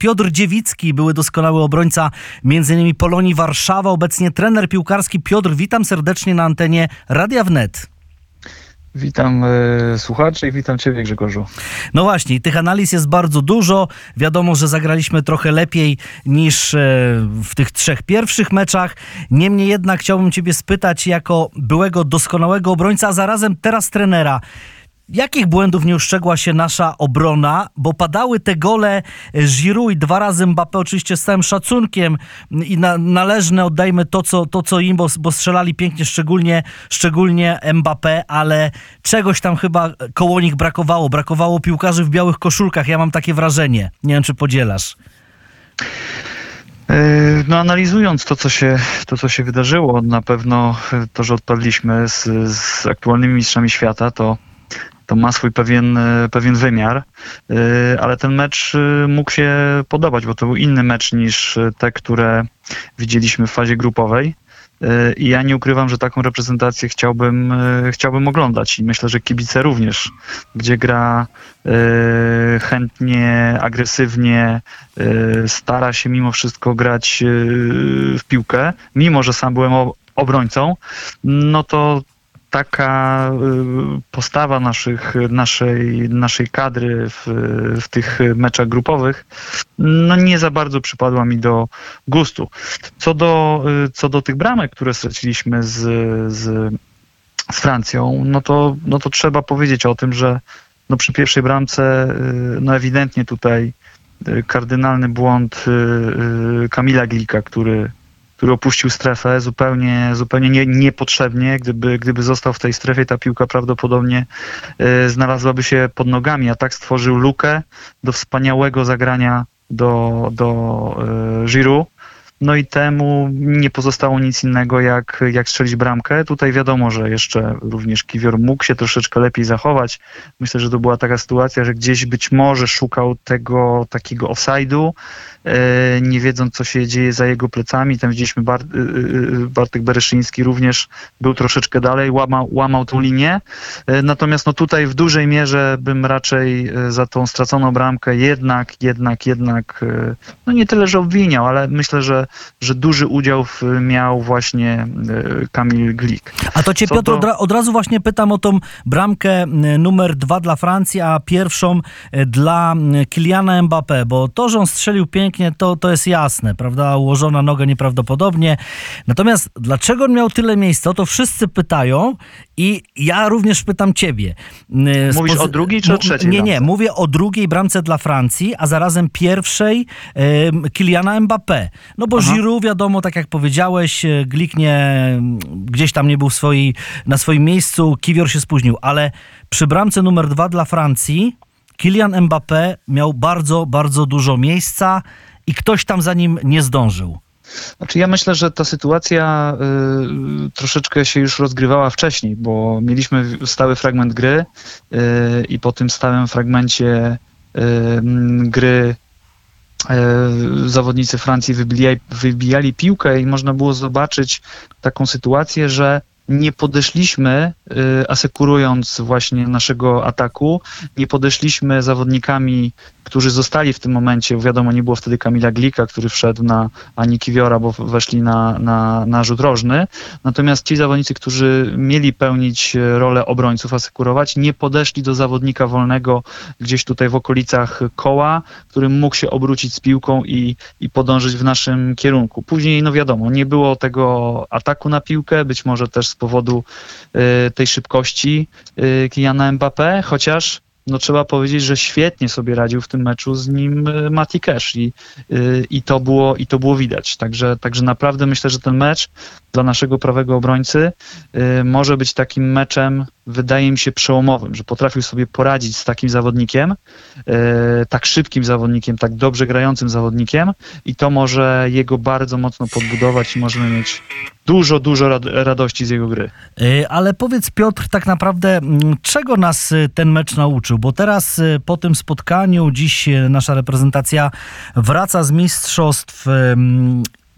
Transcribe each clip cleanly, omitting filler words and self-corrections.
Piotr Dziewicki, były doskonały obrońca m.in. Polonii Warszawa, obecnie trener piłkarski. Piotr, witam serdecznie na antenie Radia Wnet. Witam słuchaczy i witam Ciebie, Grzegorzu. No właśnie, tych analiz jest bardzo dużo. Wiadomo, że zagraliśmy trochę lepiej niż w tych 3 pierwszych meczach. Niemniej jednak chciałbym Ciebie spytać, jako byłego doskonałego obrońca, a zarazem teraz trenera, jakich błędów nie ustrzegła się nasza obrona? Bo padały te gole Giroud i 2 razy Mbappé, oczywiście z całym szacunkiem i należne oddajmy to co im, bo strzelali pięknie, szczególnie Mbappé, ale czegoś tam chyba koło nich brakowało. Brakowało piłkarzy w białych koszulkach, ja mam takie wrażenie. Nie wiem, czy podzielasz. No, analizując to, co się wydarzyło, na pewno to, że odpadliśmy z aktualnymi mistrzami świata, to ma swój pewien wymiar, ale ten mecz mógł się podobać, bo to był inny mecz niż te, które widzieliśmy w fazie grupowej. I ja nie ukrywam, że taką reprezentację chciałbym oglądać i myślę, że kibice również, gdzie gra chętnie, agresywnie, stara się mimo wszystko grać w piłkę, mimo że sam byłem obrońcą, no to taka postawa naszej kadry w tych meczach grupowych no nie za bardzo przypadła mi do gustu. Co do tych bramek, które straciliśmy z Francją, no to trzeba powiedzieć o tym, że no przy pierwszej bramce no ewidentnie tutaj kardynalny błąd Kamila Glika, który opuścił strefę zupełnie niepotrzebnie. Gdyby został w tej strefie, ta piłka prawdopodobnie znalazłaby się pod nogami, a tak stworzył lukę do wspaniałego zagrania do Giroud. No i temu nie pozostało nic innego jak strzelić bramkę. Tutaj wiadomo, że jeszcze również Kiwior mógł się troszeczkę lepiej zachować. Myślę, że to była taka sytuacja, że gdzieś być może szukał tego takiego offside'u, nie wiedząc, co się dzieje za jego plecami. Tam widzieliśmy Bartek Bereszyński również był troszeczkę dalej, łamał tą linię. Natomiast no tutaj w dużej mierze bym raczej za tą straconą bramkę jednak no nie tyle, że obwiniał, ale myślę, że duży udział miał właśnie Kamil Glik. A to cię, Piotr, od razu właśnie pytam o tą bramkę numer 2 dla Francji, a pierwszą dla Kyliana Mbappé, bo to, że on strzelił pięknie, to jest jasne, prawda? Ułożona noga nieprawdopodobnie. Natomiast dlaczego on miał tyle miejsca? O to wszyscy pytają i ja również pytam ciebie. Mówisz o drugiej czy o trzeciej Nie, bramce? mówię o drugiej bramce dla Francji, a zarazem pierwszej Kyliana Mbappé. No bo Giroud, wiadomo, tak jak powiedziałeś, Glik gdzieś tam nie był na swoim miejscu, Kiwior się spóźnił, ale przy bramce numer 2 dla Francji Kylian Mbappé miał bardzo, bardzo dużo miejsca i ktoś tam za nim nie zdążył. Znaczy ja myślę, że ta sytuacja troszeczkę się już rozgrywała wcześniej, bo mieliśmy stały fragment gry i po tym stałym fragmencie gry zawodnicy Francji wybijali piłkę i można było zobaczyć taką sytuację, że nie podeszliśmy, asekurując właśnie naszego ataku, nie podeszliśmy zawodnikami, którzy zostali w tym momencie, wiadomo, nie było wtedy Kamila Glika, który wszedł ani Kiwiora, bo weszli na rzut rożny. Natomiast ci zawodnicy, którzy mieli pełnić rolę obrońców, asekurować, nie podeszli do zawodnika wolnego gdzieś tutaj w okolicach koła, który mógł się obrócić z piłką i podążyć w naszym kierunku. Później, no wiadomo, nie było tego ataku na piłkę, być może też z powodu tej szybkości Kyliana Mbappé, chociaż no trzeba powiedzieć, że świetnie sobie radził w tym meczu z nim Mati Cash i to było widać. Także naprawdę myślę, że ten mecz dla naszego prawego obrońcy może być takim meczem, wydaje mi się, przełomowym, że potrafił sobie poradzić z takim zawodnikiem, tak szybkim zawodnikiem, tak dobrze grającym zawodnikiem i to może jego bardzo mocno podbudować i możemy mieć dużo radości z jego gry. Ale powiedz, Piotr, tak naprawdę czego nas ten mecz nauczył? Bo teraz po tym spotkaniu dziś nasza reprezentacja wraca z mistrzostw.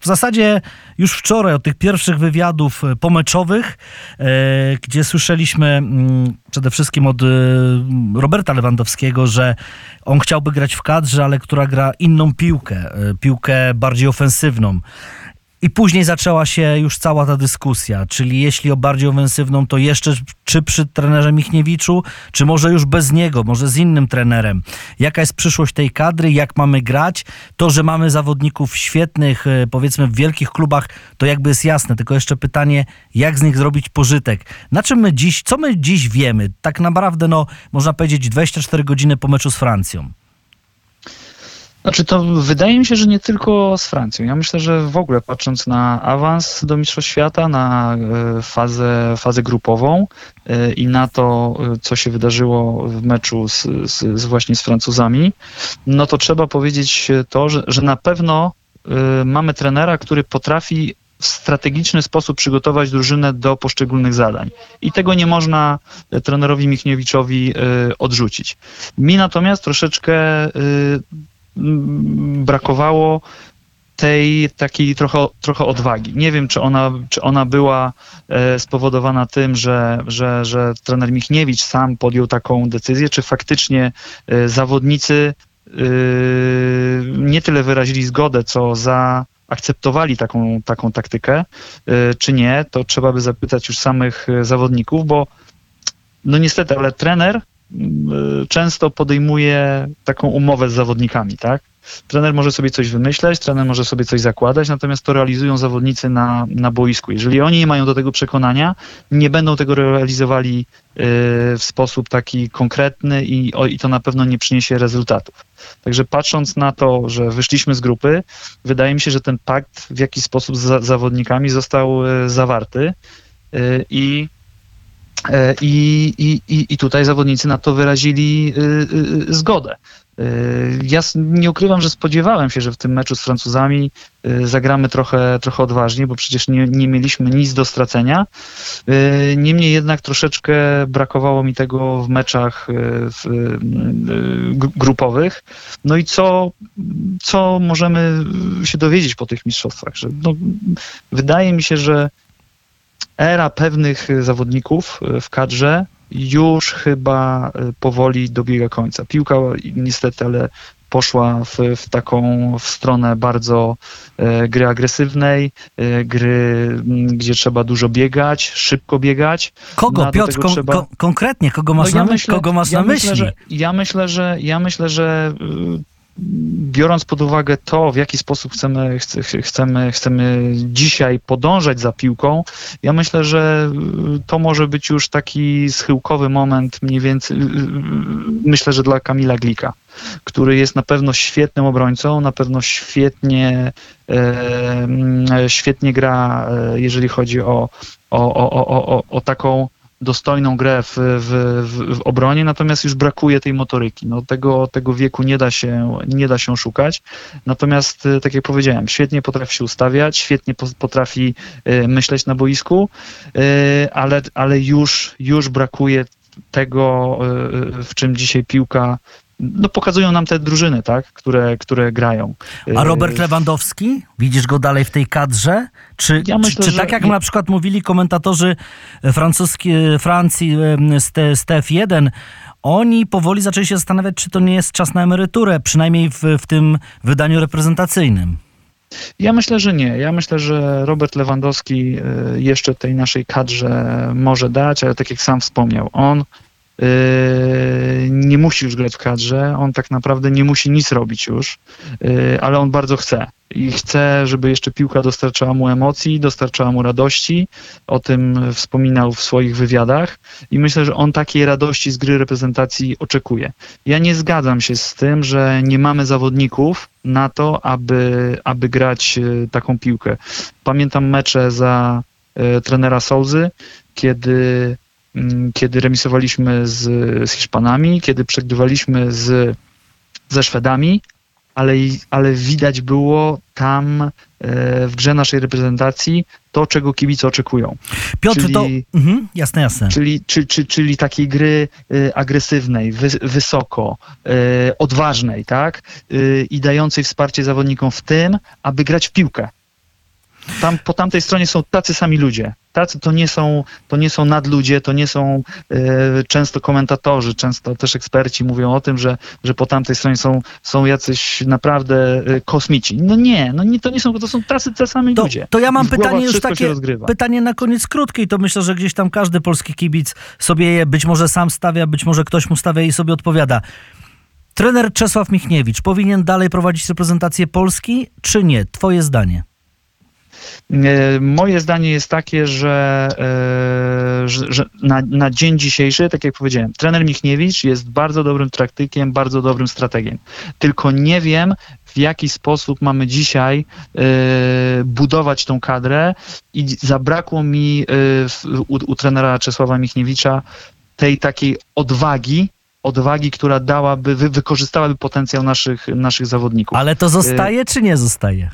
w zasadzie już wczoraj od tych pierwszych wywiadów pomeczowych, gdzie słyszeliśmy przede wszystkim od Roberta Lewandowskiego, że on chciałby grać w kadrze, ale która gra inną piłkę bardziej ofensywną. I później zaczęła się już cała ta dyskusja, czyli jeśli o bardziej ofensywną, to jeszcze czy przy trenerze Michniewiczu, czy może już bez niego, może z innym trenerem. Jaka jest przyszłość tej kadry, jak mamy grać? To, że mamy zawodników świetnych, powiedzmy w wielkich klubach, to jakby jest jasne, tylko jeszcze pytanie, jak z nich zrobić pożytek? Co my dziś wiemy? Tak naprawdę, można powiedzieć 24 godziny po meczu z Francją. Znaczy to wydaje mi się, że nie tylko z Francją. Ja myślę, że w ogóle patrząc na awans do Mistrzostw Świata, na fazę grupową i na to, co się wydarzyło w meczu właśnie z Francuzami, no to trzeba powiedzieć to, że na pewno mamy trenera, który potrafi w strategiczny sposób przygotować drużynę do poszczególnych zadań. I tego nie można trenerowi Michniewiczowi odrzucić. Mi natomiast troszeczkę brakowało tej takiej trochę odwagi. Nie wiem, czy ona była spowodowana tym, że trener Michniewicz sam podjął taką decyzję, czy faktycznie zawodnicy nie tyle wyrazili zgodę, co zaakceptowali taką taktykę, czy nie, to trzeba by zapytać już samych zawodników, bo no niestety, ale trener często podejmuje taką umowę z zawodnikami, tak? Trener może sobie coś wymyśleć, trener może sobie coś zakładać, natomiast to realizują zawodnicy na boisku. Jeżeli oni nie mają do tego przekonania, nie będą tego realizowali w sposób taki konkretny i to na pewno nie przyniesie rezultatów. Także patrząc na to, że wyszliśmy z grupy, wydaje mi się, że ten pakt w jakiś sposób z zawodnikami został zawarty i tutaj zawodnicy na to wyrazili zgodę. Ja nie ukrywam, że spodziewałem się, że w tym meczu z Francuzami zagramy trochę odważniej, bo przecież nie mieliśmy nic do stracenia. Niemniej jednak troszeczkę brakowało mi tego w meczach grupowych. No i co możemy się dowiedzieć po tych mistrzostwach? Że wydaje mi się, że era pewnych zawodników w kadrze już chyba powoli dobiega końca. Piłka niestety, ale poszła w stronę bardzo gry agresywnej, gry, gdzie trzeba dużo biegać, szybko biegać. Kogo, Piotr, konkretnie, kogo masz na myśli? Ja myślę, że biorąc pod uwagę to, w jaki sposób chcemy dzisiaj podążać za piłką, ja myślę, że to może być już taki schyłkowy moment mniej więcej, myślę, że dla Kamila Glika, który jest na pewno świetnym obrońcą, na pewno świetnie gra, jeżeli chodzi o taką dostojną grę w obronie, natomiast już brakuje tej motoryki. Tego wieku nie da się szukać. Natomiast, tak jak powiedziałem, świetnie potrafi się ustawiać, świetnie potrafi myśleć na boisku, ale już brakuje tego, w czym dzisiaj piłka pokazują nam te drużyny, tak, które grają. A Robert Lewandowski? Widzisz go dalej w tej kadrze? Czy tak jak na przykład mówili komentatorzy Francji z TF1, oni powoli zaczęli się zastanawiać, czy to nie jest czas na emeryturę, przynajmniej w tym wydaniu reprezentacyjnym. Ja myślę, że nie. Ja myślę, że Robert Lewandowski jeszcze tej naszej kadrze może dać, ale tak jak sam wspomniał, on nie musi już grać w kadrze, on tak naprawdę nie musi nic robić już, ale on bardzo chce. I chce, żeby jeszcze piłka dostarczała mu emocji, dostarczała mu radości. O tym wspominał w swoich wywiadach i myślę, że on takiej radości z gry reprezentacji oczekuje. Ja nie zgadzam się z tym, że nie mamy zawodników na to, aby grać taką piłkę. Pamiętam mecze za trenera Sousy, kiedy remisowaliśmy z Hiszpanami, kiedy przegrywaliśmy ze Szwedami, ale widać było tam w grze naszej reprezentacji to, czego kibice oczekują. Piotr, jasne. Czyli takiej gry agresywnej, wysoko, odważnej, tak? I dającej wsparcie zawodnikom w tym, aby grać w piłkę. Tam po tamtej stronie są tacy sami ludzie. Tacy to nie są nadludzie, to nie są często komentatorzy, często też eksperci mówią o tym, że po tamtej stronie są jacyś naprawdę kosmici. No nie, to są tacy sami ludzie. To ja mam I w głowach pytanie już wszystko się takie, rozgrywa. pytanie na koniec krótkie i to myślę, że gdzieś tam każdy polski kibic sobie je być może sam stawia, być może ktoś mu stawia i sobie odpowiada. Trener Czesław Michniewicz powinien dalej prowadzić reprezentację Polski, czy nie? Twoje zdanie. Moje zdanie jest takie, że na dzień dzisiejszy, tak jak powiedziałem, trener Michniewicz jest bardzo dobrym taktykiem, bardzo dobrym strategiem. Tylko nie wiem, w jaki sposób mamy dzisiaj budować tą kadrę i zabrakło mi u trenera Czesława Michniewicza tej takiej odwagi, która wykorzystałaby potencjał naszych zawodników. Ale to zostaje, czy nie zostaje?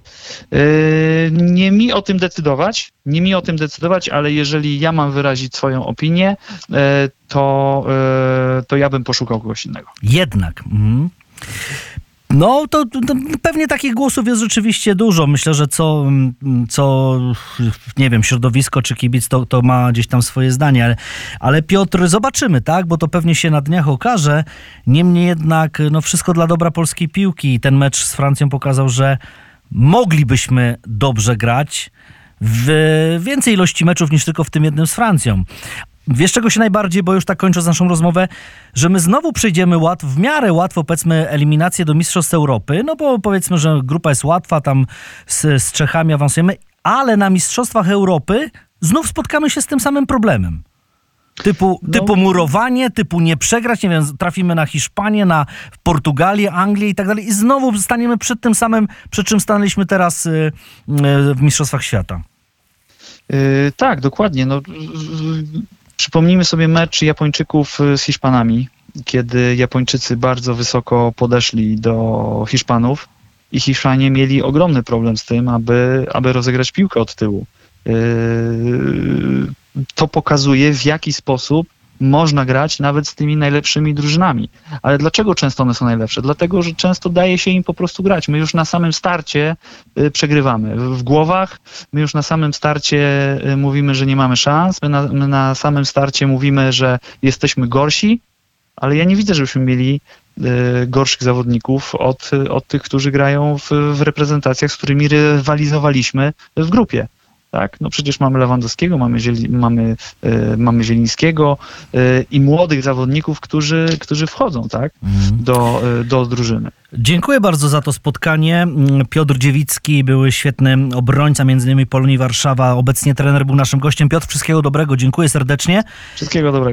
Nie mi o tym decydować, ale jeżeli ja mam wyrazić swoją opinię, to ja bym poszukał kogoś innego. Jednak. No, to pewnie takich głosów jest rzeczywiście dużo. Myślę, że co nie wiem, środowisko czy kibic, to ma gdzieś tam swoje zdanie. Ale Piotr, zobaczymy, tak? Bo to pewnie się na dniach okaże. Niemniej jednak, no wszystko dla dobra polskiej piłki. Ten mecz z Francją pokazał, że moglibyśmy dobrze grać w więcej ilości meczów niż tylko w tym jednym z Francją. Wiesz, czego się najbardziej, bo już tak kończąc naszą rozmowę, że my znowu przejdziemy w miarę łatwo, powiedzmy, eliminację do Mistrzostw Europy, no bo powiedzmy, że grupa jest łatwa, tam z Czechami awansujemy, ale na Mistrzostwach Europy znów spotkamy się z tym samym problemem. Typu murowanie, typu nie przegrać, nie wiem, trafimy na Hiszpanię, na Portugalię, Anglię i tak dalej i znowu staniemy przed tym samym, przed czym stanęliśmy teraz w Mistrzostwach Świata. Tak, dokładnie. Przypomnijmy sobie mecz Japończyków z Hiszpanami, kiedy Japończycy bardzo wysoko podeszli do Hiszpanów i Hiszpanie mieli ogromny problem z tym, aby rozegrać piłkę od tyłu. To pokazuje, w jaki sposób można grać nawet z tymi najlepszymi drużynami. Ale dlaczego często one są najlepsze? Dlatego, że często daje się im po prostu grać. My już na samym starcie przegrywamy. W głowach my już na samym starcie mówimy, że nie mamy szans. My na samym starcie mówimy, że jesteśmy gorsi, ale ja nie widzę, żebyśmy mieli gorszych zawodników od tych, którzy grają w reprezentacjach, z którymi rywalizowaliśmy w grupie. Tak, no przecież mamy Lewandowskiego, mamy Zielińskiego i młodych zawodników, którzy wchodzą, tak, do drużyny. Dziękuję bardzo za to spotkanie. Piotr Dziewicki, były świetny obrońca, m.in. Polonii Warszawa. Obecnie trener był naszym gościem. Piotr, wszystkiego dobrego. Dziękuję serdecznie. Wszystkiego dobrego.